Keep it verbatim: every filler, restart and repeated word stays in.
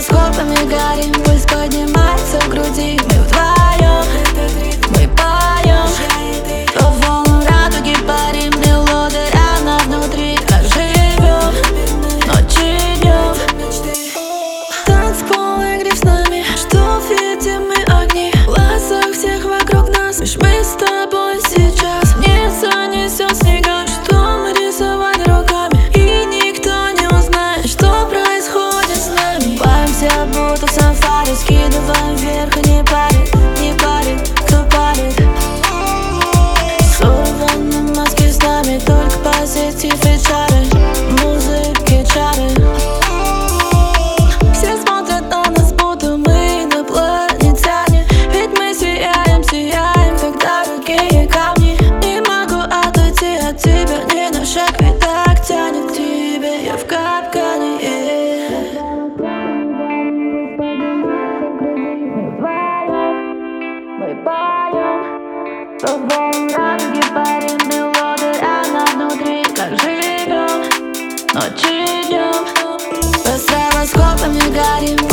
стробоскопами горим, пульс поднимается в груди. Мы вдвоем, мы поем, по волнам радуги парим, мелодия она внутри. Как живем, ночи днем, танцпол игры с нами, что видим мы огни в глазах всех вокруг нас. Лишь мы с тобой сейчас, не занесет снега, что мы рисовали руками, и никто не узнает, что происходит с нами. Паемся будто в сафари, скидываем вверх и не парит, не парит, кто парит. Сорваны маски с нами, только позитив и чары, музыки чары. Все смотрят на нас, будто мы инопланетяне, ведь мы сияем, сияем, как дорогие камни. Не могу отойти от тебя ни на шаг, ведь так тянет к тебе, я в капкане, yeah. Мы поем, по волнам радуги парим, мелодия она внутри. Как живем, ночи днем, по стробоскопами горим.